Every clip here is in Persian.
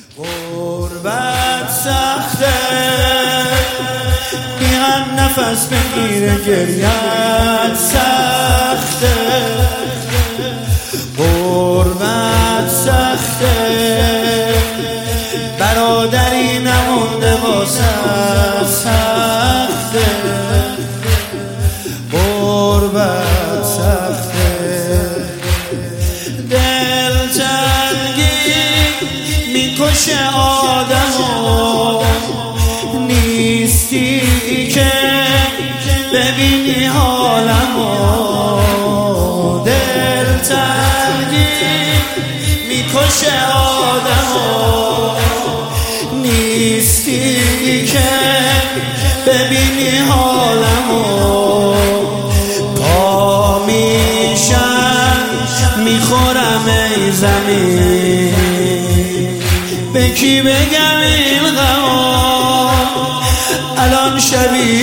غربت سخته، بیان نفس بگیره، گریت سخته. غربت سخته، برادری نمونده واسه سخته. غربت سخته، دلتنگی میکشه آدمو، نیستی که ببینی حالمو. دلتنگی میکشه آدمو، نیستی که ببینی حالمو. پا میشم میخورم ای زمین، به کی بگم این غمو؟ الان شبیه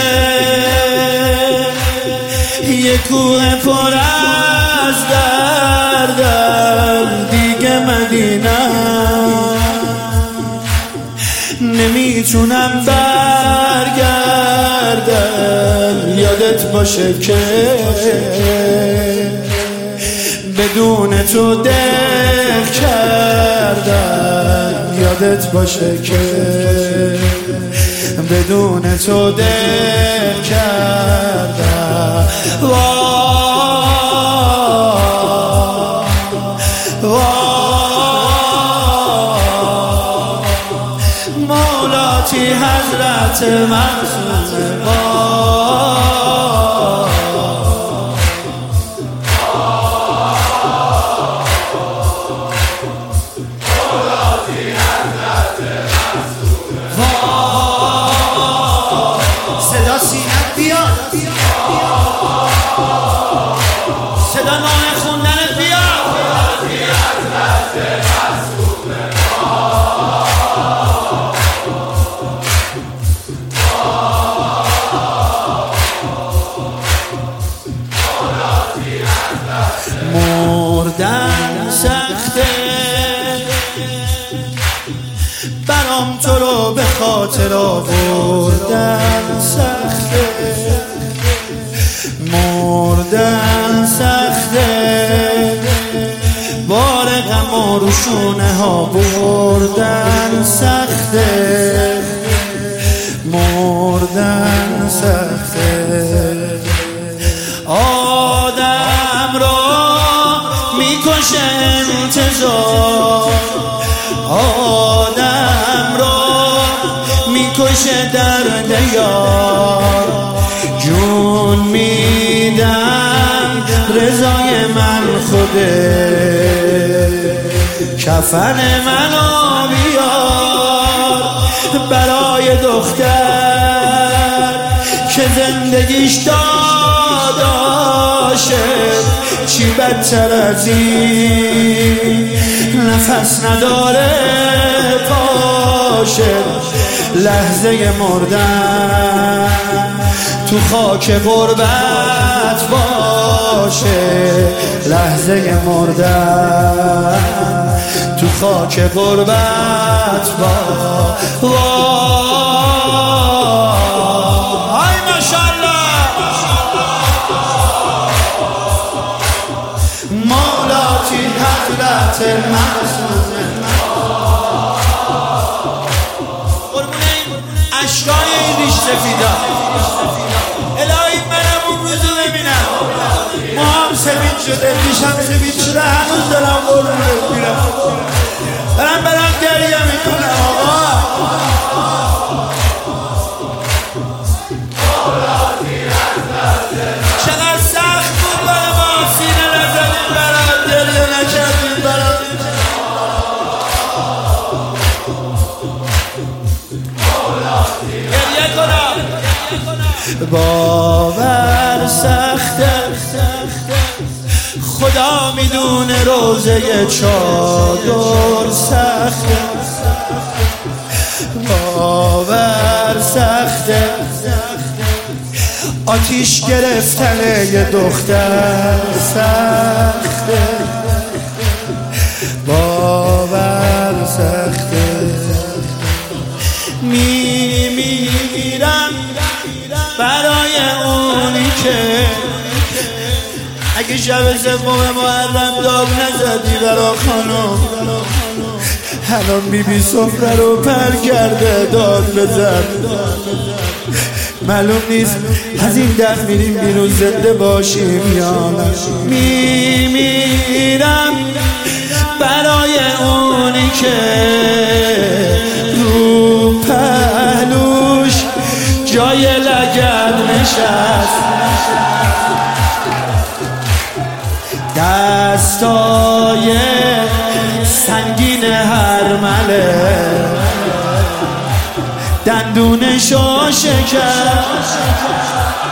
یه کوه پر از دردم، دیگه مدینم نمیتونم برگردم. یادت باشه که بدون تو دل کردم، یادت باشه که بدون تو دل کردم. مولاتی حضرت معصومه، صدا سینت بیاد، صدا نامه خوندنت بیاد. مردن سخته، برام تو رو به خاطر آوردن سخته. مردن سخته، بار غم و روشونه ها بردن سخته. مردن سخته، آدم رو میکشه انتظار، آدم رو میکشه درد یار. جون میدم رضای من خوده، کفن منو بیار برای دختر که زندگیش داداشه. چی بدتر از این نفس نداره پاشه. لحظه مردن تو خاک غربت باشه، لحظه مردن تو خاک غربت باشه. های ماشاءالله، مولاتی حضرت معصومه. اشکای این ریش سفیدا، الهی منم اون روزو ببینم موهام سفید شده، ریشم سفید شده، هنوز دارم قربونت میرم، برم گریه میکنم. آقا چقدر سخت بود برای ما، سینه نزدیم برات، گریه نکردیم برات. گریه کنم باور سخته، خدا میدونه روزه چادر سخته. باور سخته، آتیش گرفتن یه دختر سخته. باور سخته. که اگه شب سوم محرم داد نزدی برا خانم، الان بیبی سفره رو پر کرده داد بزن. معلوم نیست از این در میریم بیرون زنده باشیم یا نه. میمیرم برای اونی که رو پهلوش جای لگد نشست، دستای سنگین هرمله دندونشو شکست.